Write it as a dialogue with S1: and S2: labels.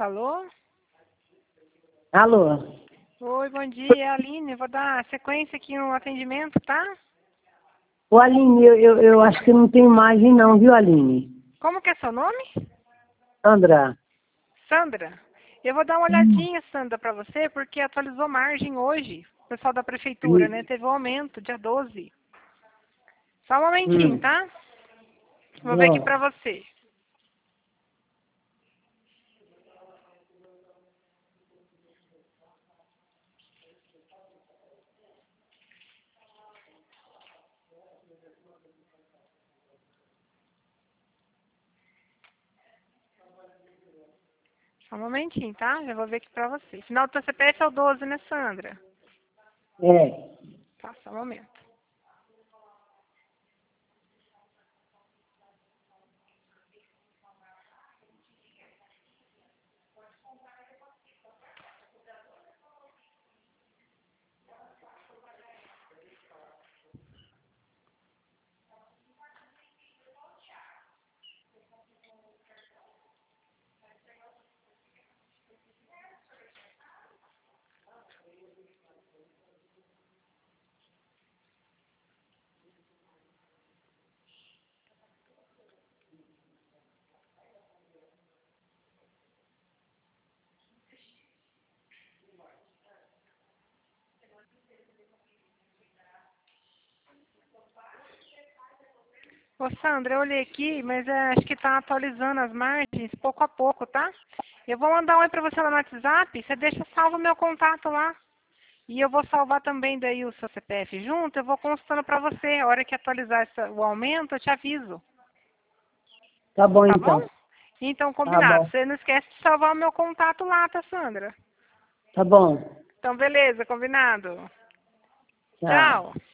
S1: Alô?
S2: Alô?
S1: Oi, bom dia, Aline. Vou dar sequência aqui no atendimento, tá?
S2: Ô, Aline, eu acho que não tem imagem não, viu, Aline?
S1: Como que é seu nome?
S2: Sandra.
S1: Sandra. Eu vou dar uma olhadinha, Sandra, para você, porque atualizou margem hoje. O pessoal da prefeitura, né? Teve um aumento, dia 12. Só um momentinho, tá? Vou ver aqui
S2: Ó,
S1: para você. Só um momentinho, tá? Já vou ver aqui para você. Final do teu CPF é o 12, né, Sandra?
S2: é.
S1: Tá, só um momento. Ô, Sandra, eu olhei aqui, mas acho que tá atualizando as margens pouco a pouco, tá? Eu vou mandar um oi pra você lá no WhatsApp, você deixa salvo o meu contato lá. E eu vou salvar também daí o seu CPF junto, eu vou constando pra você. A hora que atualizar o aumento, eu te aviso.
S2: Tá bom,
S1: Tá bom?
S2: então.
S1: Então,
S2: Tá
S1: combinado.
S2: bom.
S1: Você não esquece de salvar o meu contato lá, tá, Sandra?
S2: Tá bom.
S1: Então, beleza, combinado.
S2: Tchau.
S1: Tchau.